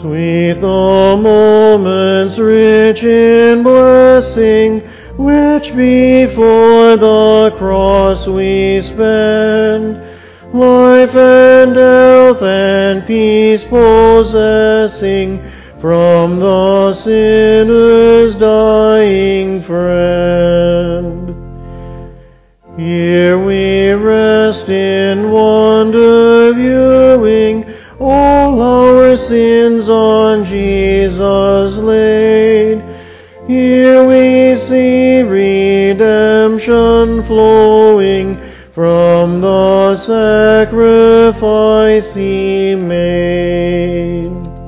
Sweet the moments rich in blessing, which before the cross we spend, life and health and peace possessing, from the sinner's dying friend. Here we rest in wonder viewing, all our sins on Jesus laid. Here we see redemption flowing from the sacrifice He made.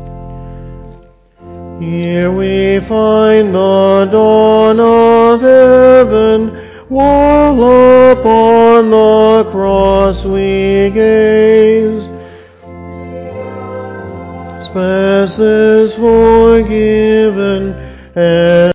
Here we find the dawn of heaven, while upon the cross we gaze. Trespasses forgiven, and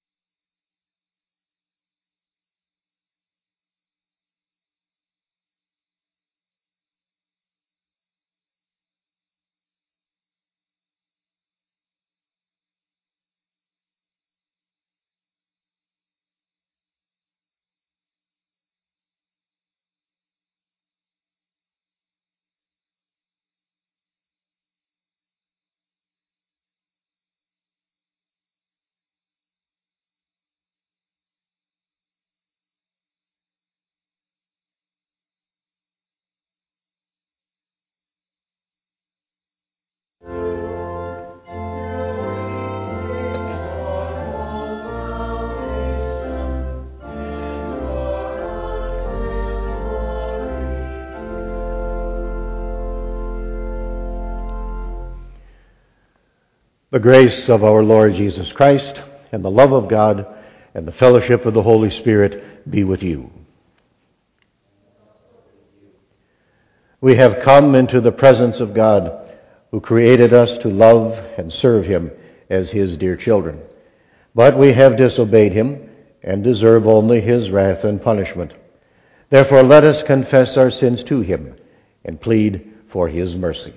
the grace of our Lord Jesus Christ, and the love of God, and the fellowship of the Holy Spirit be with you. We have come into the presence of God, who created us to love and serve Him as His dear children. But we have disobeyed Him and deserve only His wrath and punishment. Therefore let us confess our sins to Him and plead for His mercy.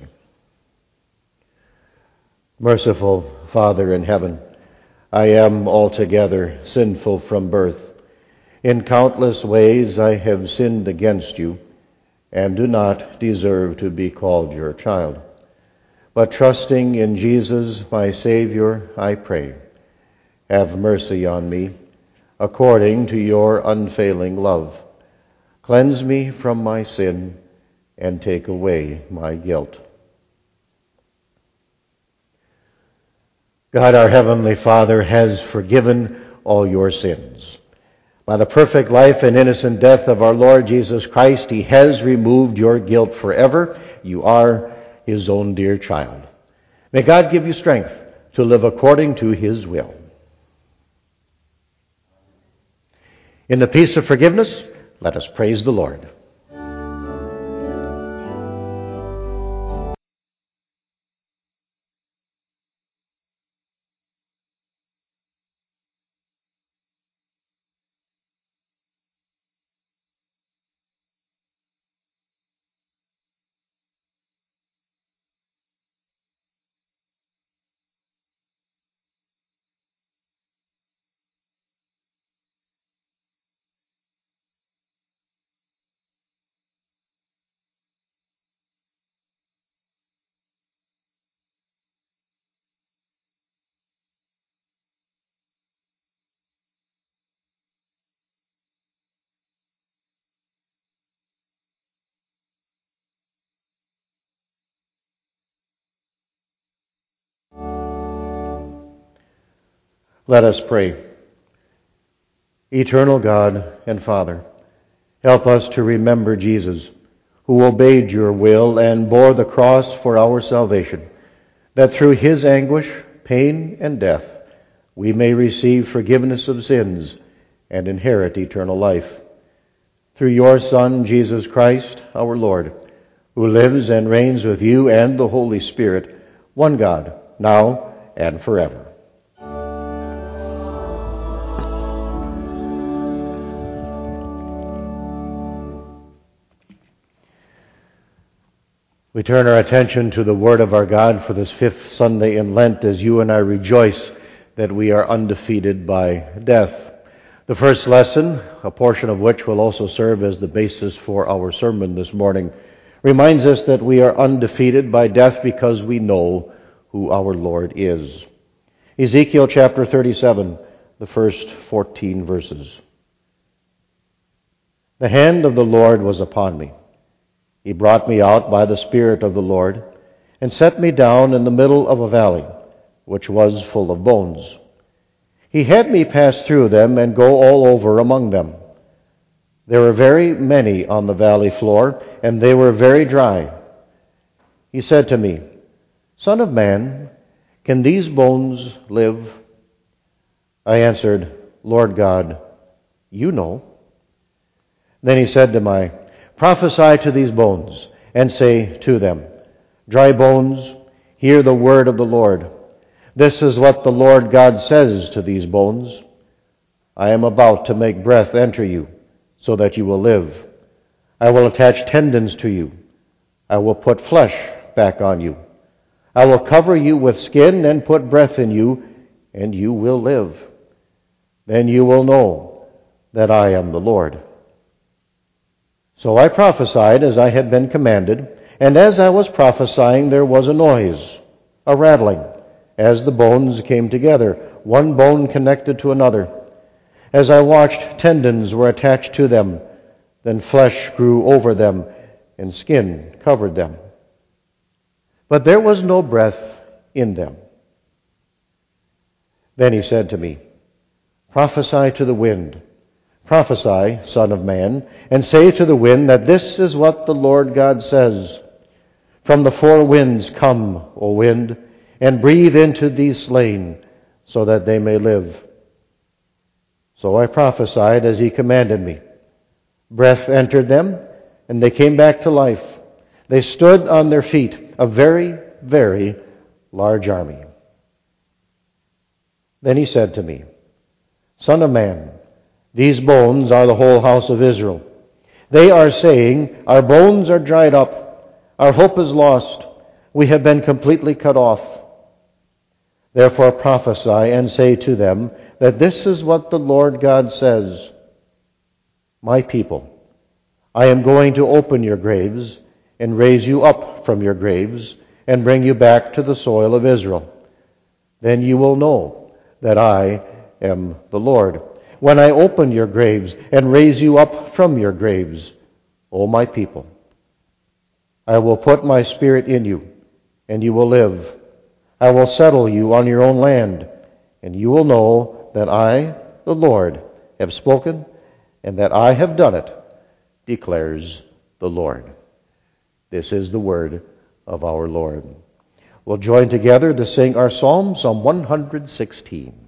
Merciful Father in heaven, I am altogether sinful from birth. In countless ways I have sinned against you and do not deserve to be called your child. But trusting in Jesus, my Savior, I pray, have mercy on me according to your unfailing love. Cleanse me from my sin and take away my guilt. God, our Heavenly Father, has forgiven all your sins. By the perfect life and innocent death of our Lord Jesus Christ, He has removed your guilt forever. You are His own dear child. May God give you strength to live according to His will. In the peace of forgiveness, let us praise the Lord. Let us pray. Eternal God and Father, help us to remember Jesus, who obeyed your will and bore the cross for our salvation, that through his anguish, pain, and death, we may receive forgiveness of sins and inherit eternal life. Through your Son, Jesus Christ, our Lord, who lives and reigns with you and the Holy Spirit, one God, now and forever. We turn our attention to the Word of our God for this fifth Sunday in Lent as you and I rejoice that we are undefeated by death. The first lesson, a portion of which will also serve as the basis for our sermon this morning, reminds us that we are undefeated by death because we know who our Lord is. Ezekiel chapter 37, the first 14 verses. The hand of the Lord was upon me. He brought me out by the Spirit of the Lord and set me down in the middle of a valley, which was full of bones. He had me pass through them and go all over among them. There were very many on the valley floor, and they were very dry. He said to me, Son of man, can these bones live? I answered, Lord God, you know. Then he said to me, Prophesy to these bones, and say to them, Dry bones, hear the word of the Lord. This is what the Lord God says to these bones. I am about to make breath enter you, so that you will live. I will attach tendons to you. I will put flesh back on you. I will cover you with skin and put breath in you, and you will live. Then you will know that I am the Lord. So I prophesied as I had been commanded, and as I was prophesying there was a noise, a rattling, as the bones came together, one bone connected to another. As I watched, tendons were attached to them, then flesh grew over them, and skin covered them. But there was no breath in them. Then he said to me, Prophesy to the wind. Prophesy, Son of man, and say to the wind that this is what the Lord God says. From the four winds come, O wind, and breathe into these slain, so that they may live. So I prophesied as he commanded me. Breath entered them, and they came back to life. They stood on their feet, a very, very large army. Then he said to me, Son of man, these bones are the whole house of Israel. They are saying, Our bones are dried up. Our hope is lost. We have been completely cut off. Therefore prophesy and say to them that this is what the Lord God says. My people, I am going to open your graves and raise you up from your graves and bring you back to the soil of Israel. Then you will know that I am the Lord, when I open your graves and raise you up from your graves, O my people. I will put my spirit in you, and you will live. I will settle you on your own land, and you will know that I, the Lord, have spoken, and that I have done it, declares the Lord. This is the word of our Lord. We'll join together to sing our psalm, Psalm 116.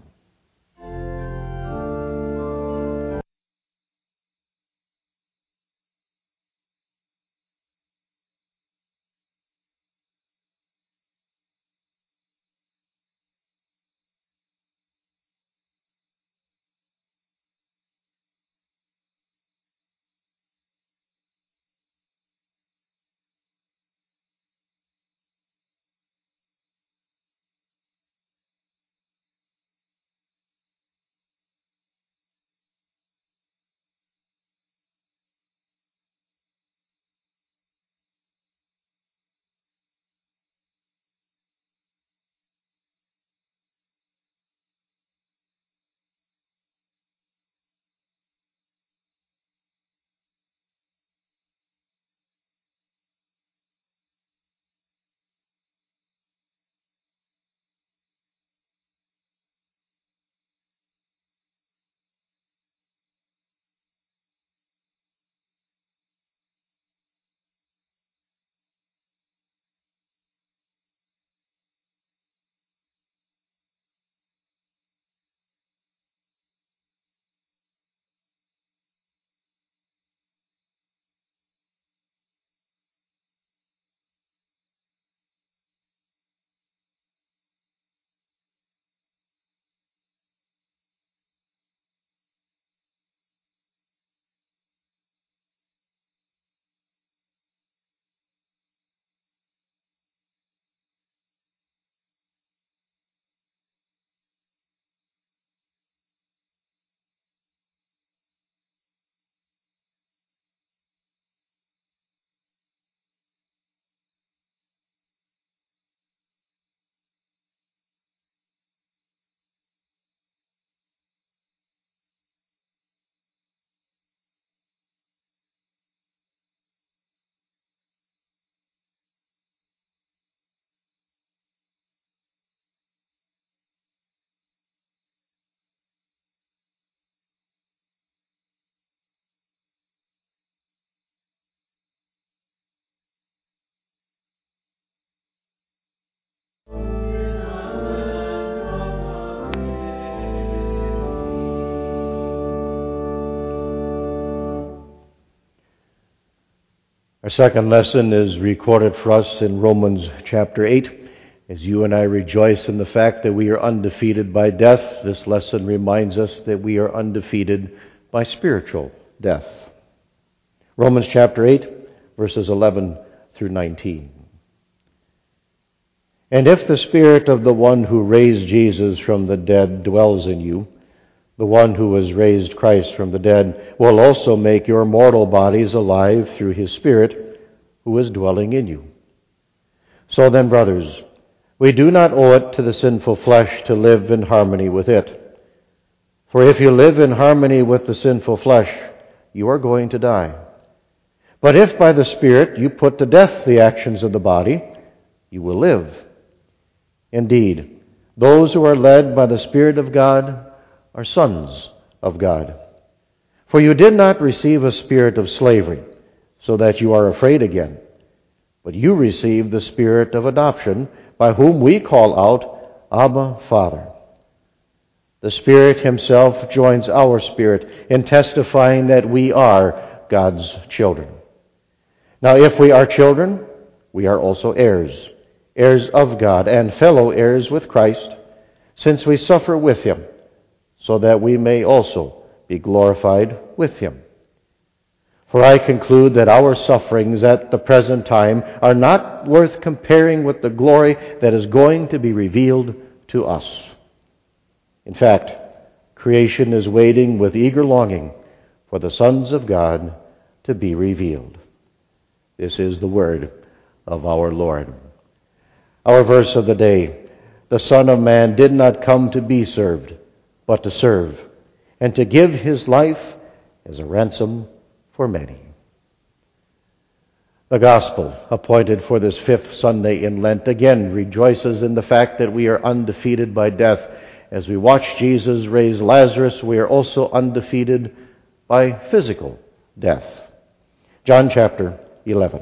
Our second lesson is recorded for us in Romans chapter 8. As you and I rejoice in the fact that we are undefeated by death, this lesson reminds us that we are undefeated by spiritual death. Romans chapter 8, verses 11 through 19. And if the Spirit of the one who raised Jesus from the dead dwells in you, the one who has raised Christ from the dead will also make your mortal bodies alive through his Spirit who is dwelling in you. So then, brothers, we do not owe it to the sinful flesh to live in harmony with it. For if you live in harmony with the sinful flesh, you are going to die. But if by the Spirit you put to death the actions of the body, you will live. Indeed, those who are led by the Spirit of God are sons of God. For you did not receive a spirit of slavery, so that you are afraid again, but you received the Spirit of adoption, by whom we call out, Abba, Father. The Spirit himself joins our spirit in testifying that we are God's children. Now if we are children, we are also heirs, heirs of God, and fellow heirs with Christ, since we suffer with him, so that we may also be glorified with him. For I conclude that our sufferings at the present time are not worth comparing with the glory that is going to be revealed to us. In fact, creation is waiting with eager longing for the sons of God to be revealed. This is the word of our Lord. Our verse of the day: the Son of Man did not come to be served, but to serve, and to give his life as a ransom for many. The gospel appointed for this fifth Sunday in Lent again rejoices in the fact that we are undefeated by death. As we watch Jesus raise Lazarus, we are also undefeated by physical death. John chapter 11.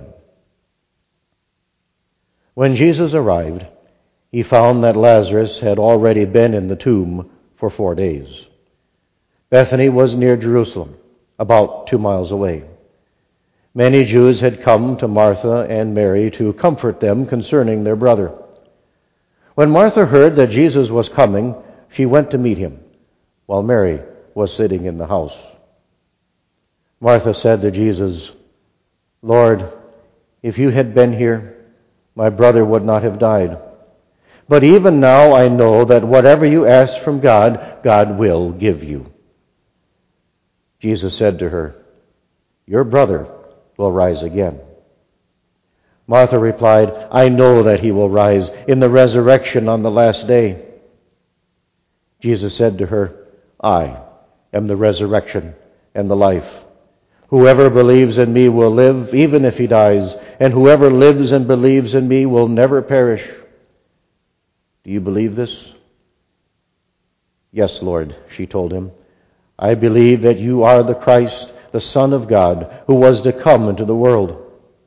When Jesus arrived, he found that Lazarus had already been in the tomb for 4 days. Bethany was near Jerusalem, about 2 miles away. Many Jews had come to Martha and Mary to comfort them concerning their brother. When Martha heard that Jesus was coming, she went to meet him, while Mary was sitting in the house. Martha said to Jesus, "Lord, if you had been here, my brother would not have died. But even now I know that whatever you ask from God, God will give you." Jesus said to her, "Your brother will rise again." Martha replied, "I know that he will rise in the resurrection on the last day." Jesus said to her, "I am the resurrection and the life. Whoever believes in me will live even if he dies, and whoever lives and believes in me will never perish." "Do you believe this?" "Yes, Lord," she told him. "I believe that you are the Christ, the Son of God, who was to come into the world."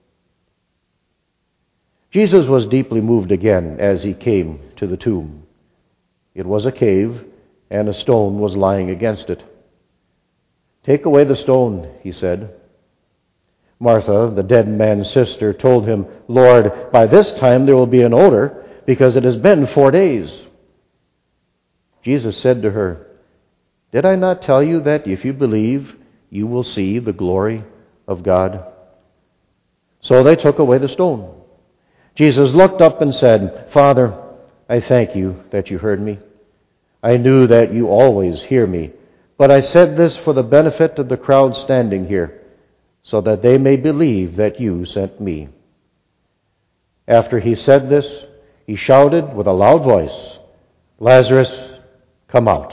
Jesus was deeply moved again as he came to the tomb. It was a cave, and a stone was lying against it. "Take away the stone," he said. Martha, the dead man's sister, told him, "Lord, by this time there will be an odor, because it has been 4 days." Jesus said to her, "Did I not tell you that if you believe, you will see the glory of God?" So they took away the stone. Jesus looked up and said, "Father, I thank you that you heard me. I knew that you always hear me, but I said this for the benefit of the crowd standing here, so that they may believe that you sent me." After he said this, he shouted with a loud voice, "Lazarus, come out."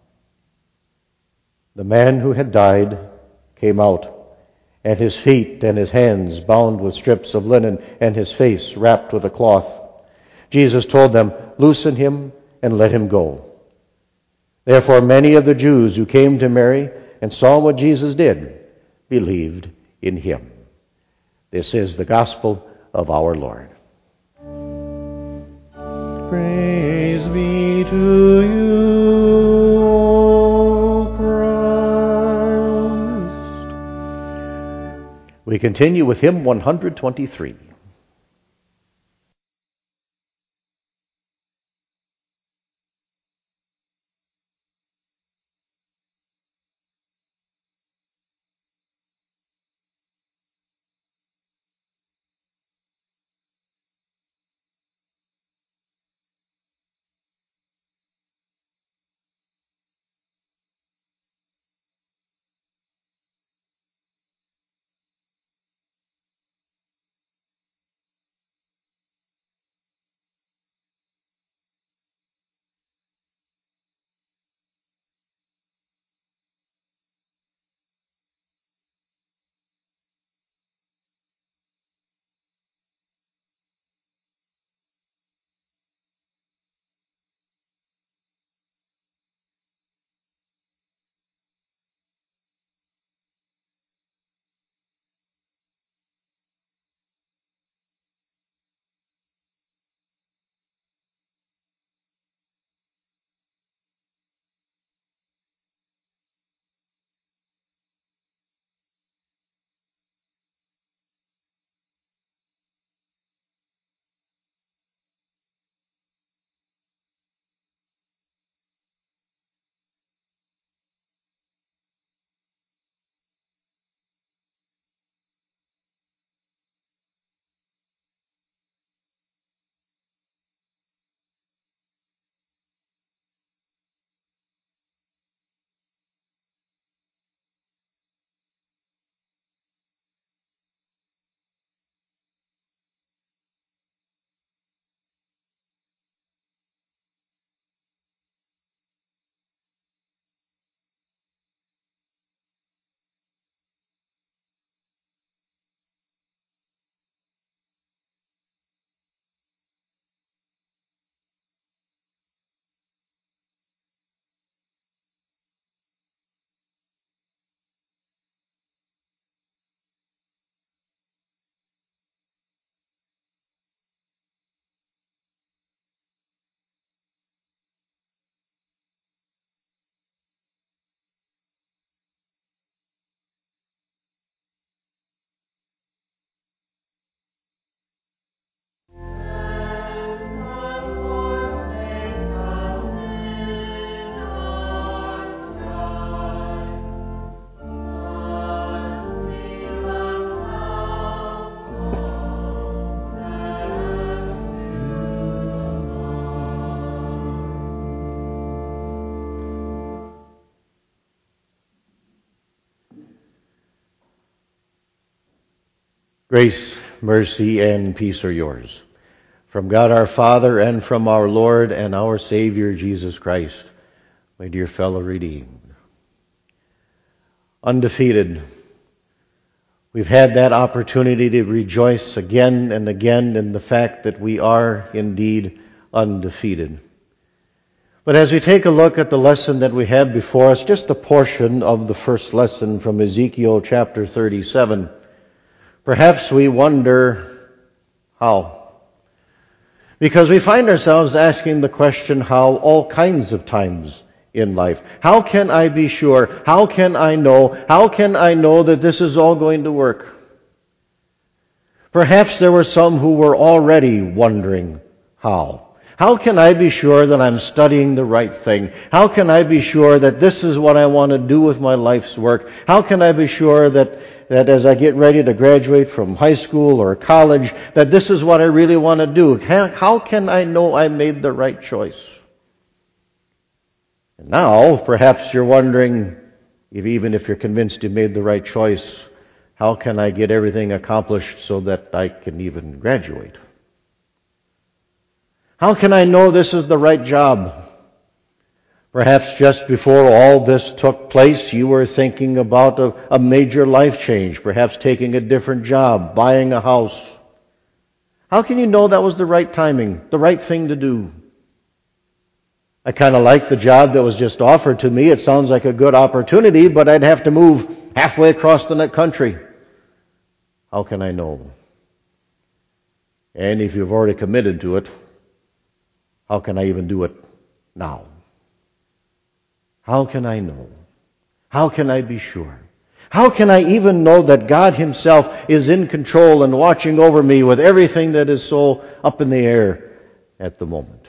The man who had died came out, and his feet and his hands bound with strips of linen, and his face wrapped with a cloth. Jesus told them, "Loosen him and let him go." Therefore many of the Jews who came to Mary and saw what Jesus did believed in him. This is the gospel of our Lord. Praise be to you, O Christ. We continue with hymn 123. Grace, mercy, and peace are yours, from God our Father and from our Lord and our Savior Jesus Christ, my dear fellow redeemed. Undefeated. We've had that opportunity to rejoice again and again in the fact that we are indeed undefeated. But as we take a look at the lesson that we have before us, just a portion of the first lesson from Ezekiel chapter 37, perhaps we wonder how. Because we find ourselves asking the question how all kinds of times in life. How can I be sure? How can I know? How can I know that this is all going to work? Perhaps there were some who were already wondering how. How can I be sure that I'm studying the right thing? How can I be sure that this is what I want to do with my life's work? How can I be sure that as I get ready to graduate from high school or college, that this is what I really want to do? How can I know I made the right choice? And now, perhaps you're wondering, even if you're convinced you made the right choice, how can I get everything accomplished so that I can even graduate? How can I know this is the right job? Perhaps just before all this took place, you were thinking about a major life change, perhaps taking a different job, buying a house. How can you know that was the right timing, the right thing to do? I kind of like the job that was just offered to me. It sounds like a good opportunity, but I'd have to move halfway across the country. How can I know? And if you've already committed to it, how can I even do it now? How can I know? How can I be sure? How can I even know that God Himself is in control and watching over me with everything that is so up in the air at the moment?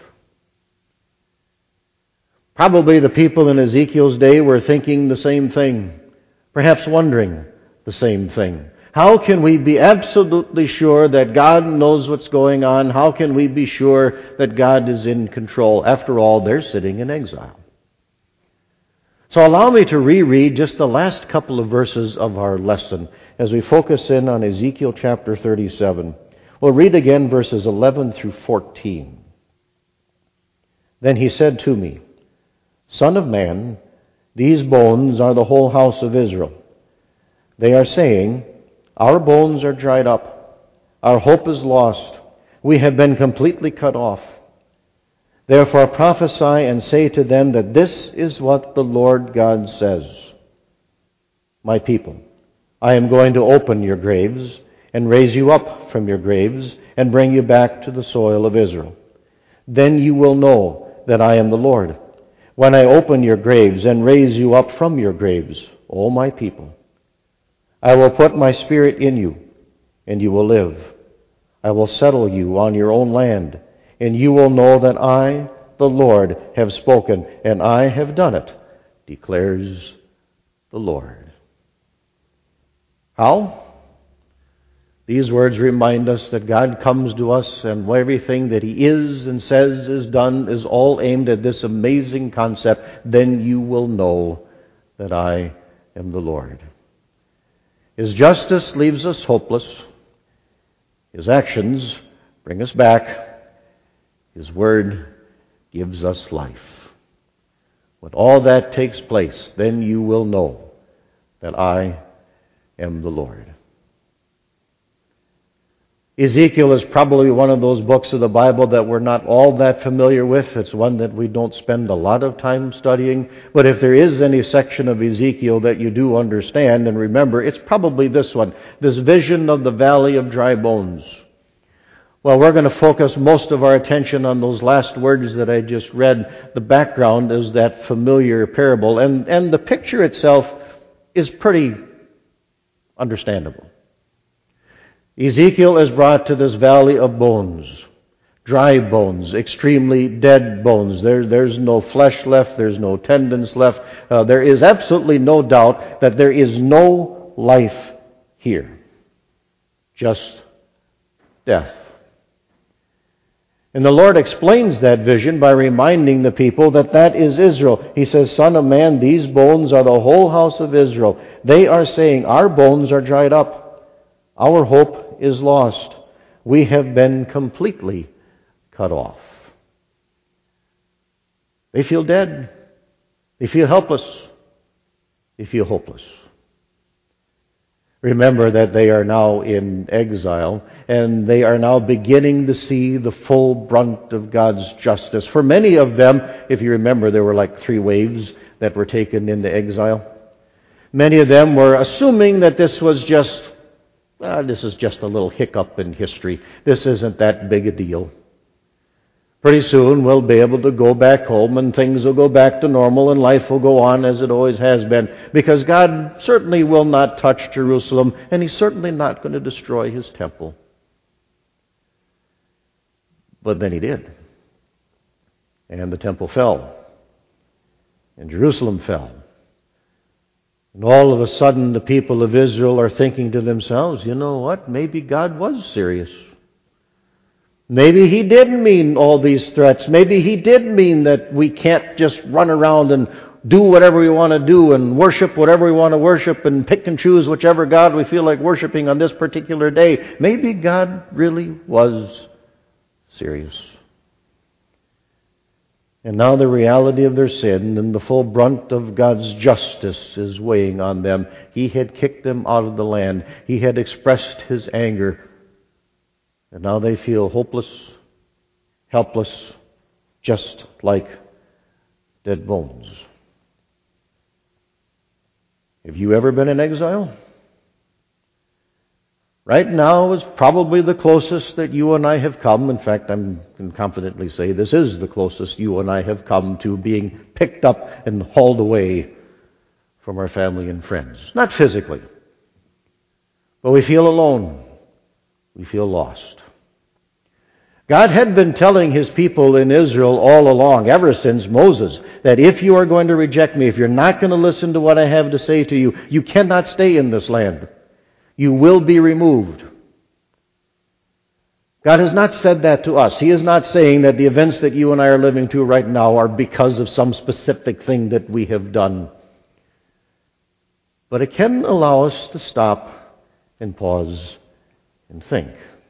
Probably the people in Ezekiel's day were thinking the same thing, perhaps wondering the same thing. How can we be absolutely sure that God knows what's going on? How can we be sure that God is in control? After all, they're sitting in exile. So allow me to reread just the last couple of verses of our lesson as we focus in on Ezekiel chapter 37. We'll read again verses 11 through 14. Then he said to me, Son of man, these bones are the whole house of Israel. They are saying, Our bones are dried up. Our hope is lost. We have been completely cut off. Therefore prophesy and say to them that this is what the Lord God says. My people, I am going to open your graves and raise you up from your graves and bring you back to the soil of Israel. Then you will know that I am the Lord, when I open your graves and raise you up from your graves, O my people. I will put my spirit in you, and you will live. I will settle you on your own land, and you will know that I, the Lord, have spoken, and I have done it, declares the Lord. How? These words remind us that God comes to us, and everything that He is and says is done is all aimed at this amazing concept. Then you will know that I am the Lord. His justice leaves us hopeless. His actions bring us back. His word gives us life. When all that takes place, then you will know that I am the Lord. Ezekiel is probably one of those books of the Bible that we're not all that familiar with. It's one that we don't spend a lot of time studying. But if there is any section of Ezekiel that you do understand and remember, it's probably this one, this vision of the valley of dry bones. Well, we're going to focus most of our attention on those last words that I just read. The background is that familiar parable, and the picture itself is pretty understandable. Ezekiel is brought to this valley of bones, dry bones, extremely dead bones. There's no flesh left, there's no tendons left. There is absolutely no doubt that there is no life here, just death. And the Lord explains that vision by reminding the people that that is Israel. He says, Son of man, these bones are the whole house of Israel. They are saying, our bones are dried up. Our hope is lost. We have been completely cut off. They feel dead. They feel helpless. They feel hopeless. Remember that they are now in exile, and they are now beginning to see the full brunt of God's justice. For many of them, if you remember, there were like 3 waves that were taken into exile. Many of them were assuming that this is just a little hiccup in history. This isn't that big a deal. Pretty soon we'll be able to go back home and things will go back to normal and life will go on as it always has been, because God certainly will not touch Jerusalem and He's certainly not going to destroy His temple. But then He did. And the temple fell. And Jerusalem fell. And all of a sudden the people of Israel are thinking to themselves, you know what, maybe God was serious. Maybe He did mean all these threats. Maybe He did mean that we can't just run around and do whatever we want to do and worship whatever we want to worship and pick and choose whichever God we feel like worshiping on this particular day. Maybe God really was serious. And now the reality of their sin and the full brunt of God's justice is weighing on them. He had kicked them out of the land. He had expressed His anger. And now they feel hopeless, helpless, just like dead bones. Have you ever been in exile? Right now is probably the closest that you and I have come. In fact, I can confidently say this is the closest you and I have come to being picked up and hauled away from our family and friends. Not physically, but we feel alone. We feel lost. God had been telling His people in Israel all along, ever since Moses, that if you are going to reject me, if you're not going to listen to what I have to say to you, you cannot stay in this land. You will be removed. God has not said that to us. He is not saying that the events that you and I are living through right now are because of some specific thing that we have done. But it can allow us to stop and pause and think.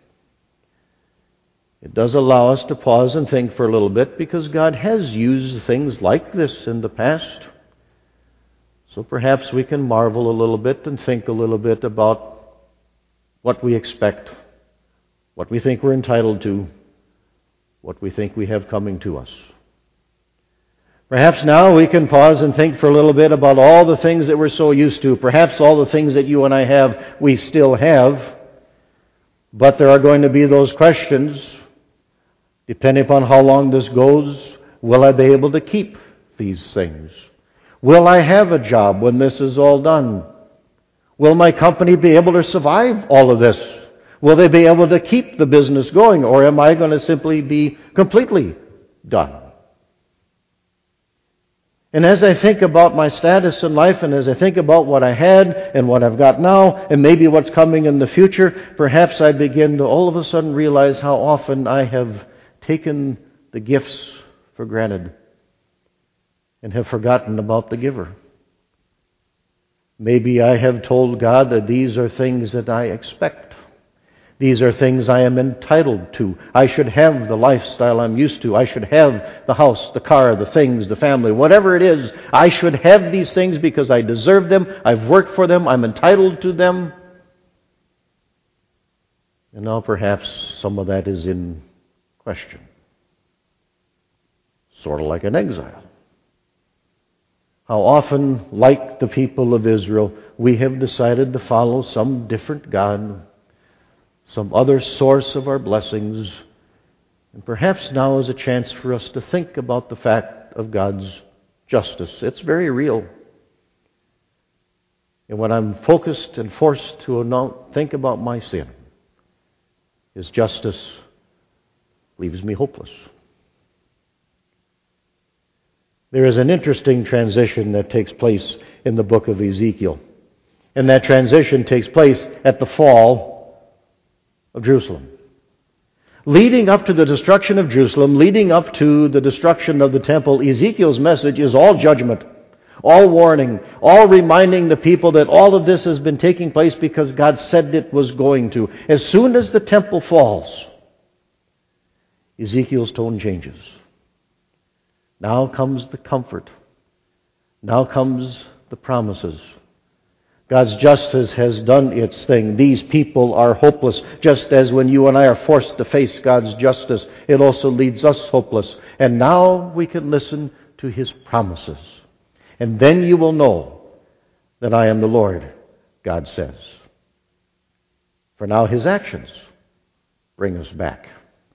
It does allow us to pause and think for a little bit because God has used things like this in the past. So perhaps we can marvel a little bit and think a little bit about what we expect, what we think we're entitled to, what we think we have coming to us. Perhaps now we can pause and think for a little bit about all the things that we're so used to. Perhaps all the things that you and I have, we still have. But there are going to be those questions. Depending upon how long this goes, will I be able to keep these things? Will I have a job when this is all done? Will my company be able to survive all of this? Will they be able to keep the business going? Or am I going to simply be completely done? And as I think about my status in life, and as I think about what I had and what I've got now, and maybe what's coming in the future, perhaps I begin to all of a sudden realize how often I have taken the gifts for granted and have forgotten about the giver. Maybe I have told God that these are things that I expect. These are things I am entitled to. I should have the lifestyle I'm used to. I should have the house, the car, the things, the family, whatever it is. I should have these things because I deserve them. I've worked for them. I'm entitled to them. And now perhaps some of that is in question. Sort of like an exile. How often, like the people of Israel, we have decided to follow some different God, some other source of our blessings, and perhaps now is a chance for us to think about the fact of God's justice. It's very real. And when I'm focused and forced to think about my sin, His justice leaves me hopeless. There is an interesting transition that takes place in the book of Ezekiel. And that transition takes place at the fall of Jerusalem. Leading up to the destruction of Jerusalem, leading up to the destruction of the temple, Ezekiel's message is all judgment, all warning, all reminding the people that all of this has been taking place because God said it was going to. As soon as the temple falls, Ezekiel's tone changes. Now comes the comfort. Now comes the promises. God's justice has done its thing. These people are hopeless. Just as when you and I are forced to face God's justice, it also leaves us hopeless. And now we can listen to His promises. And then you will know that I am the Lord, God says. For now His actions bring us back.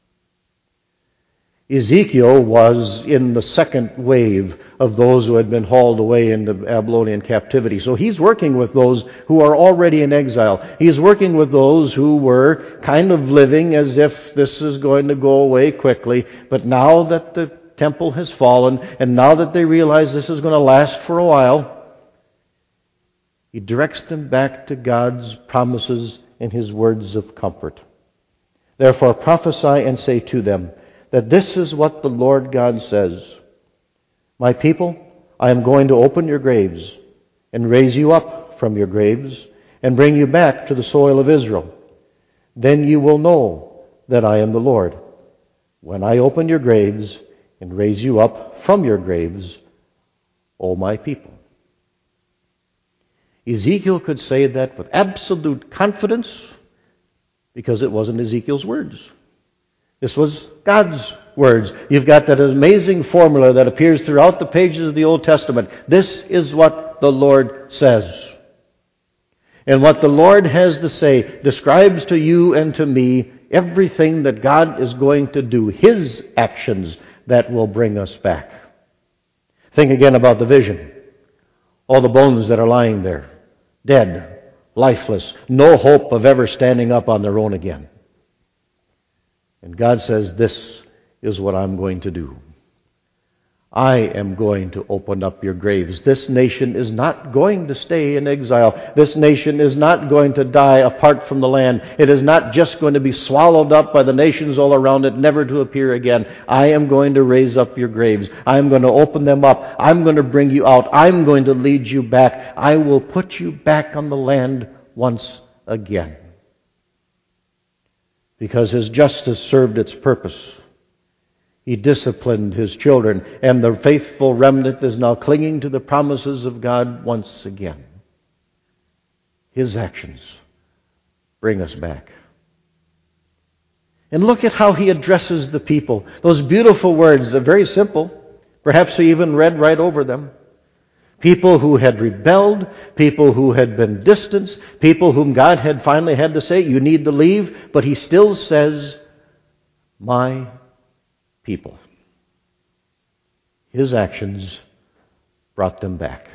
Ezekiel was in the second wave of those who had been hauled away into Babylonian captivity. So he's working with those who are already in exile. He's working with those who were kind of living as if this is going to go away quickly. But now that the temple has fallen, and now that they realize this is going to last for a while, he directs them back to God's promises and His words of comfort. Therefore prophesy and say to them, that this is what the Lord God says. My people, I am going to open your graves and raise you up from your graves and bring you back to the soil of Israel. Then you will know that I am the Lord, when I open your graves and raise you up from your graves, O my people. Ezekiel could say that with absolute confidence because it wasn't Ezekiel's words. This was God's words. You've got that amazing formula that appears throughout the pages of the Old Testament. This is what the Lord says. And what the Lord has to say describes to you and to me everything that God is going to do, His actions that will bring us back. Think again about the vision. All the bones that are lying there, dead, lifeless, no hope of ever standing up on their own again. And God says, this is what I'm going to do. I am going to open up your graves. This nation is not going to stay in exile. This nation is not going to die apart from the land. It is not just going to be swallowed up by the nations all around it, never to appear again. I am going to raise up your graves. I am going to open them up. I'm going to bring you out. I'm going to lead you back. I will put you back on the land once again. Because his justice served its purpose. He disciplined his children, and the faithful remnant is now clinging to the promises of God once again. His actions bring us back. And look at how he addresses the people. Those beautiful words are very simple. Perhaps he even read right over them. People who had rebelled, people who had been distanced, people whom God had finally had to say, you need to leave, but he still says, my people. His actions brought them back.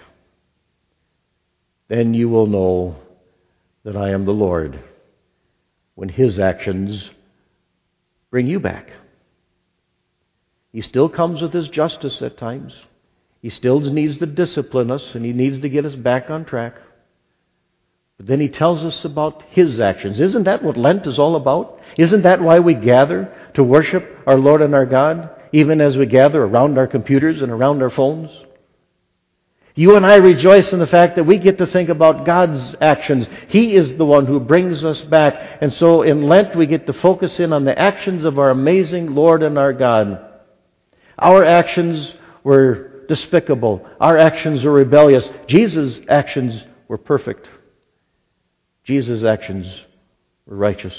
Then you will know that I am the Lord when his actions bring you back. He still comes with his justice at times. He still needs to discipline us, and he needs to get us back on track. But then he tells us about his actions. Isn't that what Lent is all about? Isn't that why we gather to worship our Lord and our God, even as we gather around our computers and around our phones? You and I rejoice in the fact that we get to think about God's actions. He is the one who brings us back. And so in Lent we get to focus in on the actions of our amazing Lord and our God. Our actions were despicable. Our actions were rebellious. Jesus' actions were perfect. Jesus' actions were righteous.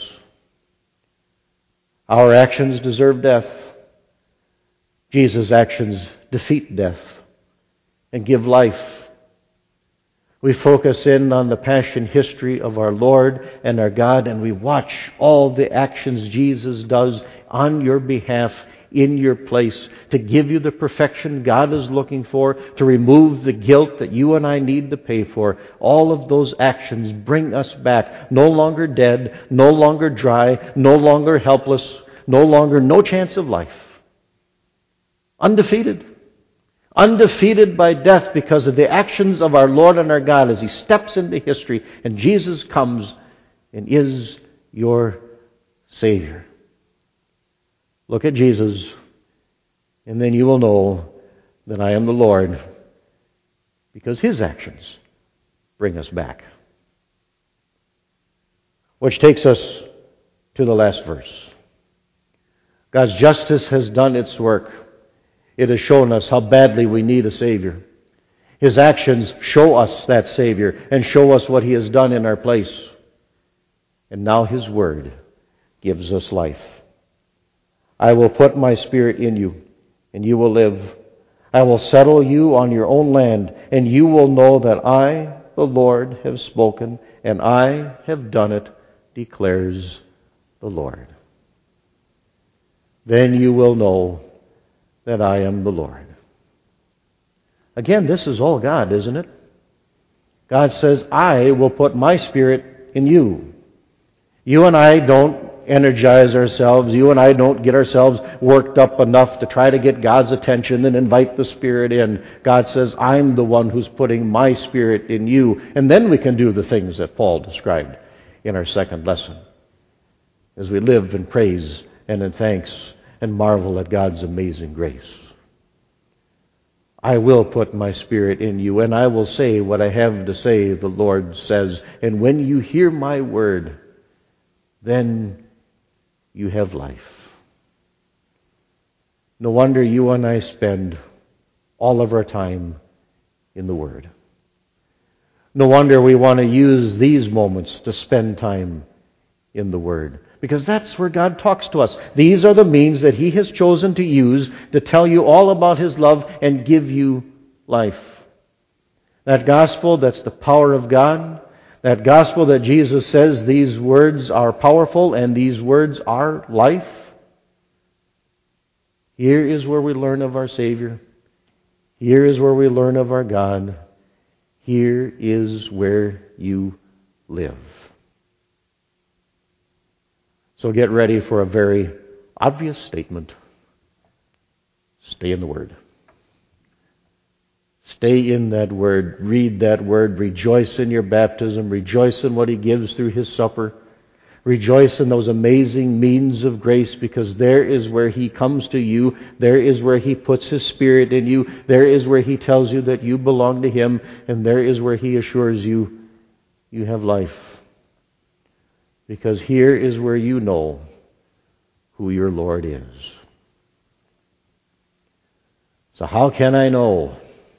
Our actions deserve death. Jesus' actions defeat death and give life. We focus in on the passion history of our Lord and our God, and we watch all the actions Jesus does on your behalf, in your place, to give you the perfection God is looking for, to remove the guilt that you and I need to pay for. All of those actions bring us back, no longer dead, no longer dry, no longer helpless, no chance of life. Undefeated. Undefeated by death because of the actions of our Lord and our God as he steps into history and Jesus comes and is your Savior. Look at Jesus, and then you will know that I am the Lord, because his actions bring us back. Which takes us to the last verse. God's justice has done its work. It has shown us how badly we need a Savior. His actions show us that Savior and show us what he has done in our place. And now his word gives us life. I will put my Spirit in you, and you will live. I will settle you on your own land, and you will know that I, the Lord, have spoken, and I have done it, declares the Lord. Then you will know that I am the Lord. Again, this is all God, isn't it? God says, I will put my Spirit in you. You and I don't energize ourselves. You and I don't get ourselves worked up enough to try to get God's attention and invite the Spirit in. God says, I'm the one who's putting my Spirit in you. And then we can do the things that Paul described in our second lesson, as we live in praise and in thanks and marvel at God's amazing grace. I will put my Spirit in you, and I will say what I have to say, the Lord says. And when you hear my word, then you have life. No wonder you and I spend all of our time in the Word. No wonder we want to use these moments to spend time in the Word, because that's where God talks to us. These are the means that he has chosen to use to tell you all about his love and give you life. That gospel, that's the power of God. That gospel that Jesus says these words are powerful and these words are life. Here is where we learn of our Savior. Here is where we learn of our God. Here is where you live. So get ready for a very obvious statement. Stay in the Word. Stay in that Word. Read that Word. Rejoice in your baptism. Rejoice in what He gives through His supper. Rejoice in those amazing means of grace, because there is where He comes to you. There is where He puts His Spirit in you. There is where He tells you that you belong to Him. And there is where He assures you you have life. Because here is where you know who your Lord is. So how can I know?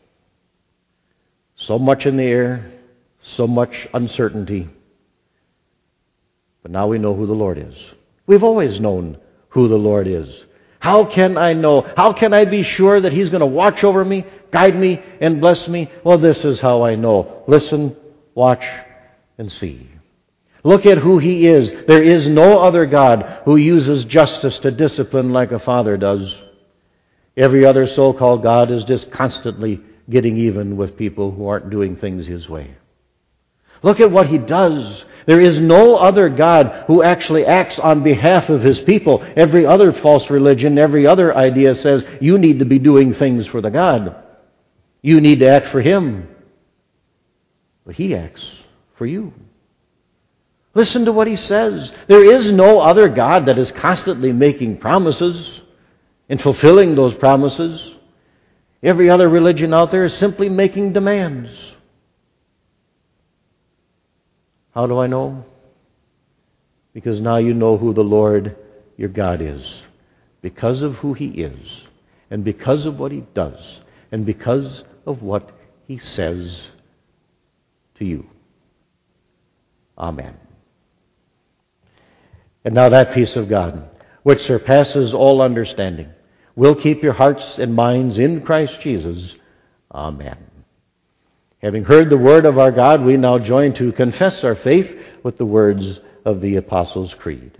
So much in the air, so much uncertainty. But now we know who the Lord is. We've always known who the Lord is. How can I know? How can I be sure that He's going to watch over me, guide me, and bless me? Well, this is how I know. Listen, watch, and see. Look at who He is. There is no other God who uses justice to discipline like a father does. Every other so-called God is just constantly getting even with people who aren't doing things His way. Look at what He does. There is no other God who actually acts on behalf of His people. Every other false religion, every other idea says you need to be doing things for the God. You need to act for Him. But He acts for you. Listen to what He says. There is no other God that is constantly making promises and fulfilling those promises. Every other religion out there is simply making demands. How do I know? Because now you know who the Lord your God is. Because of who He is. And because of what He does. And because of what He says to you. Amen. And now that peace of God, which surpasses all understanding, will keep your hearts and minds in Christ Jesus. Amen. Having heard the word of our God, we now join to confess our faith with the words of the Apostles' Creed.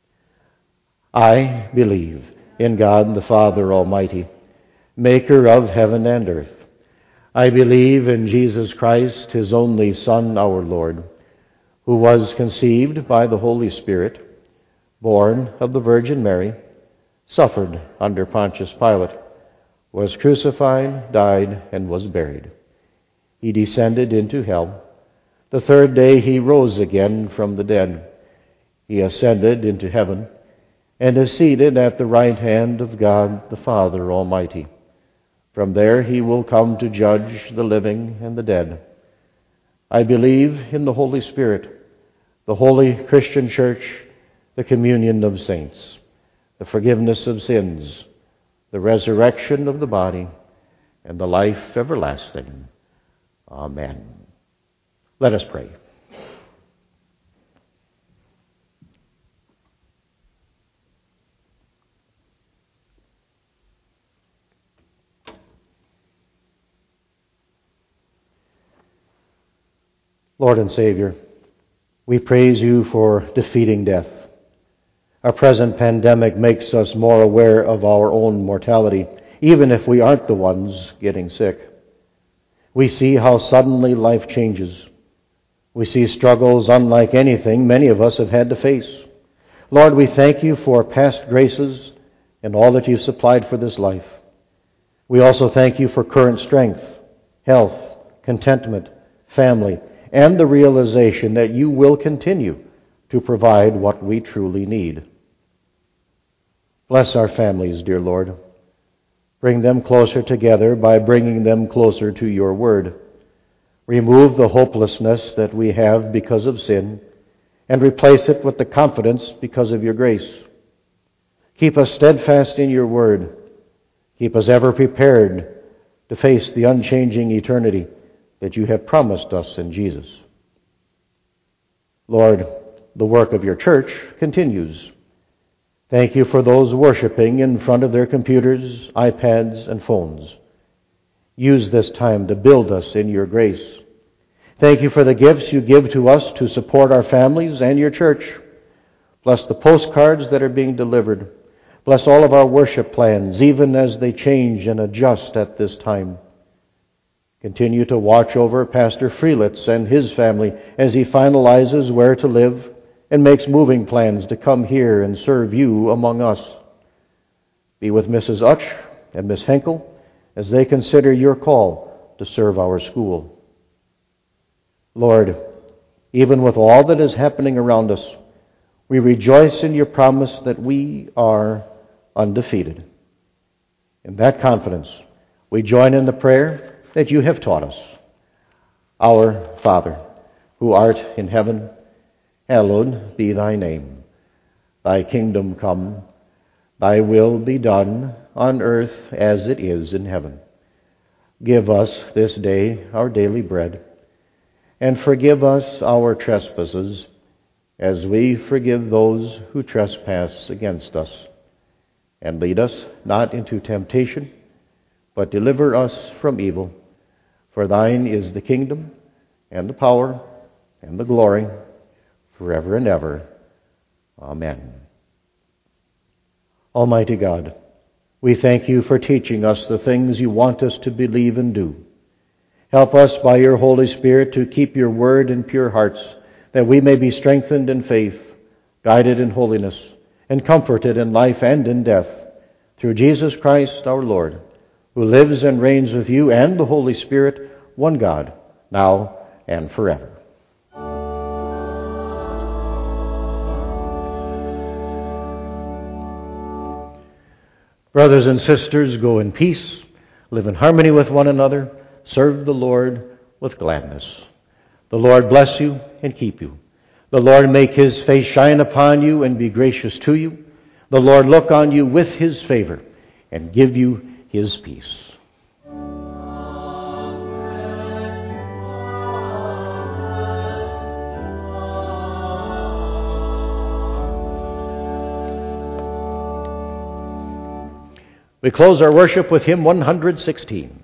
I believe in God the Father Almighty, maker of heaven and earth. I believe in Jesus Christ, His only Son, our Lord, who was conceived by the Holy Spirit, born of the Virgin Mary, suffered under Pontius Pilate, was crucified, died, and was buried. He descended into hell. The third day He rose again from the dead. He ascended into heaven and is seated at the right hand of God the Father Almighty. From there He will come to judge the living and the dead. I believe in the Holy Spirit, the holy Christian Church, the communion of saints, the forgiveness of sins, the resurrection of the body, and the life everlasting. Amen. Let us pray. Lord and Savior, we praise You for defeating death. Our present pandemic makes us more aware of our own mortality, even if we aren't the ones getting sick. We see how suddenly life changes. We see struggles unlike anything many of us have had to face. Lord, we thank You for past graces and all that You've supplied for this life. We also thank You for current strength, health, contentment, family, and the realization that You will continue to provide what we truly need. Bless our families, dear Lord. Bring them closer together by bringing them closer to Your word. Remove the hopelessness that we have because of sin and replace it with the confidence because of Your grace. Keep us steadfast in Your word. Keep us ever prepared to face the unchanging eternity that You have promised us in Jesus. Lord, the work of Your church continues. Thank You for those worshiping in front of their computers, iPads, and phones. Use this time to build us in Your grace. Thank You for the gifts You give to us to support our families and Your church. Bless the postcards that are being delivered. Bless all of our worship plans, even as they change and adjust at this time. Continue to watch over Pastor Freelitz and his family as he finalizes where to live and makes moving plans to come here and serve you among us. Be with Mrs. Utch and Miss Henkel as they consider your call to serve our school. Lord, even with all that is happening around us, we rejoice in your promise that we are undefeated. In that confidence, we join in the prayer that you have taught us. Our Father, who art in heaven, hallowed be thy name. Thy kingdom come, thy will be done on earth as it is in heaven. Give us this day our daily bread, and forgive us our trespasses, as we forgive those who trespass against us. And lead us not into temptation, but deliver us from evil. For thine is the kingdom, and the power, and the glory, forever and ever. Amen. Almighty God, we thank you for teaching us the things you want us to believe and do. Help us by your Holy Spirit to keep your word in pure hearts, that we may be strengthened in faith, guided in holiness, and comforted in life and in death, through Jesus Christ our Lord, who lives and reigns with you and the Holy Spirit, one God, now and forever. Brothers and sisters, go in peace, live in harmony with one another, serve the Lord with gladness. The Lord bless you and keep you. The Lord make his face shine upon you and be gracious to you. The Lord look on you with his favor and give you his peace. We close our worship with hymn 116.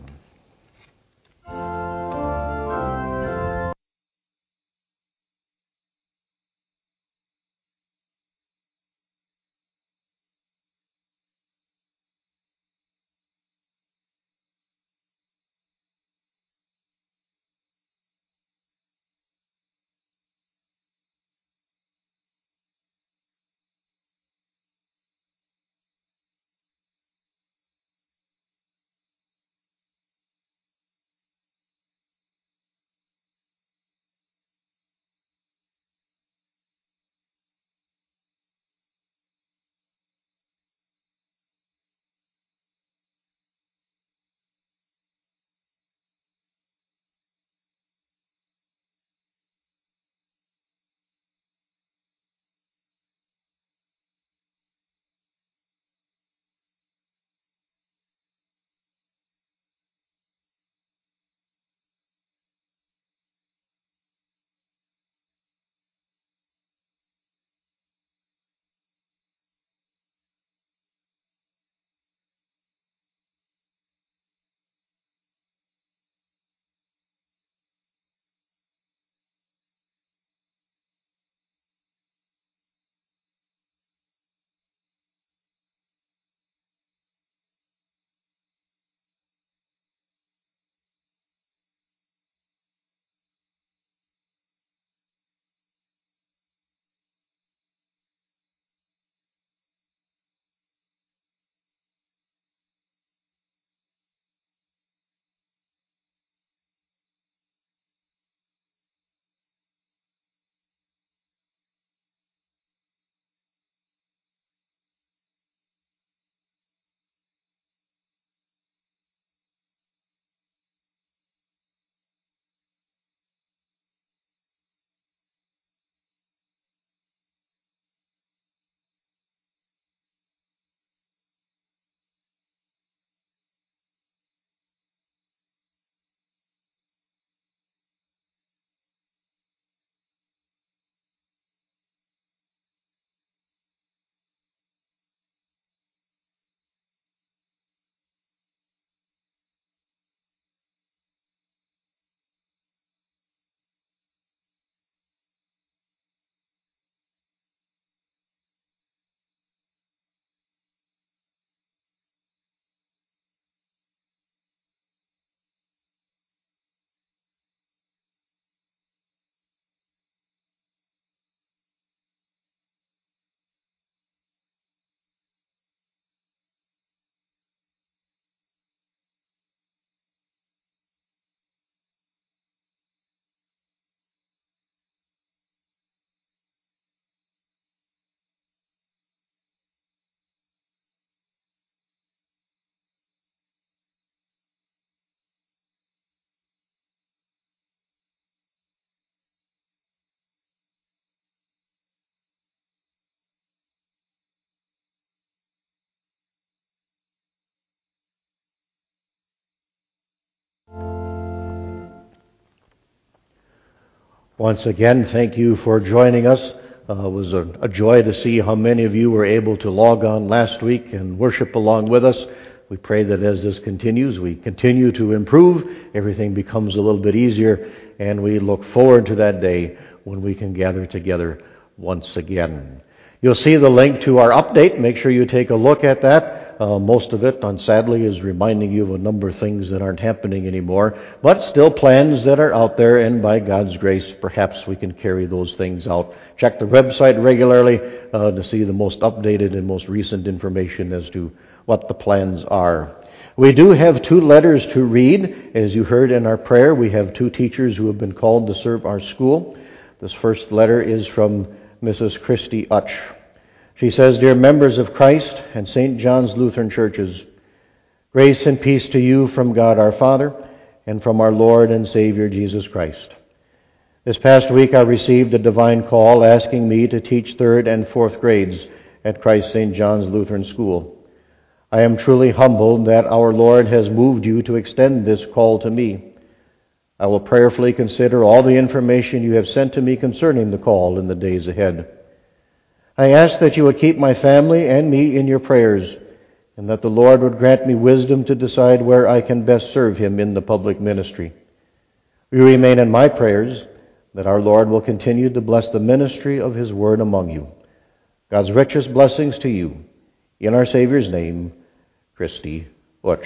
Once again, thank you for joining us. It was a joy to see how many of you were able to log on last week and worship along with us. We pray that as this continues, we continue to improve, everything becomes a little bit easier, and we look forward to that day when we can gather together once again. You'll see the link to our update. Make sure you take a look at that. Most of it, sadly, is reminding you of a number of things that aren't happening anymore, but still plans that are out there, and by God's grace, perhaps we can carry those things out. Check the website regularly to see the most updated and most recent information as to what the plans are. We do have 2 letters to read. As you heard in our prayer, we have 2 teachers who have been called to serve our school. This first letter is from Mrs. Christy Utch. She says, "Dear members of Christ and St. John's Lutheran Churches, grace and peace to you from God our Father and from our Lord and Savior Jesus Christ. This past week I received a divine call asking me to teach 3rd and 4th grades at Christ St. John's Lutheran School. I am truly humbled that our Lord has moved you to extend this call to me. I will prayerfully consider all the information you have sent to me concerning the call in the days ahead. I ask that you would keep my family and me in your prayers, and that the Lord would grant me wisdom to decide where I can best serve Him in the public ministry. You remain in my prayers, that our Lord will continue to bless the ministry of His Word among you. God's richest blessings to you. In our Savior's name, Christy Utch."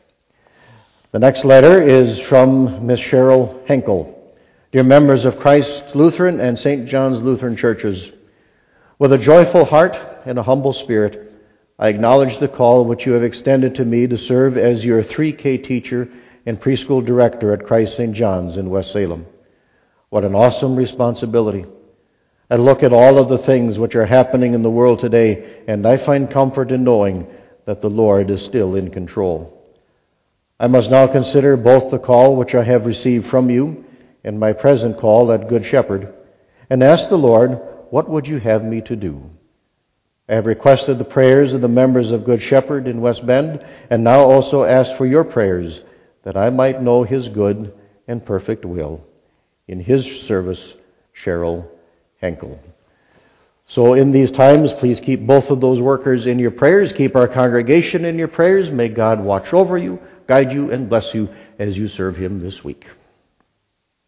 The next letter is from Miss Cheryl Henkel. "Dear members of Christ Lutheran and St. John's Lutheran Churches, with a joyful heart and a humble spirit, I acknowledge the call which you have extended to me to serve as your 3K teacher and preschool director at Christ St. John's in West Salem. What an awesome responsibility. I look at all of the things which are happening in the world today, and I find comfort in knowing that the Lord is still in control. I must now consider both the call which I have received from you and my present call at Good Shepherd, and ask the Lord, what would you have me to do? I have requested the prayers of the members of Good Shepherd in West Bend, and now also ask for your prayers, that I might know His good and perfect will. In His service, Cheryl Henkel." So in these times, please keep both of those workers in your prayers. Keep our congregation in your prayers. May God watch over you, guide you, and bless you as you serve Him this week.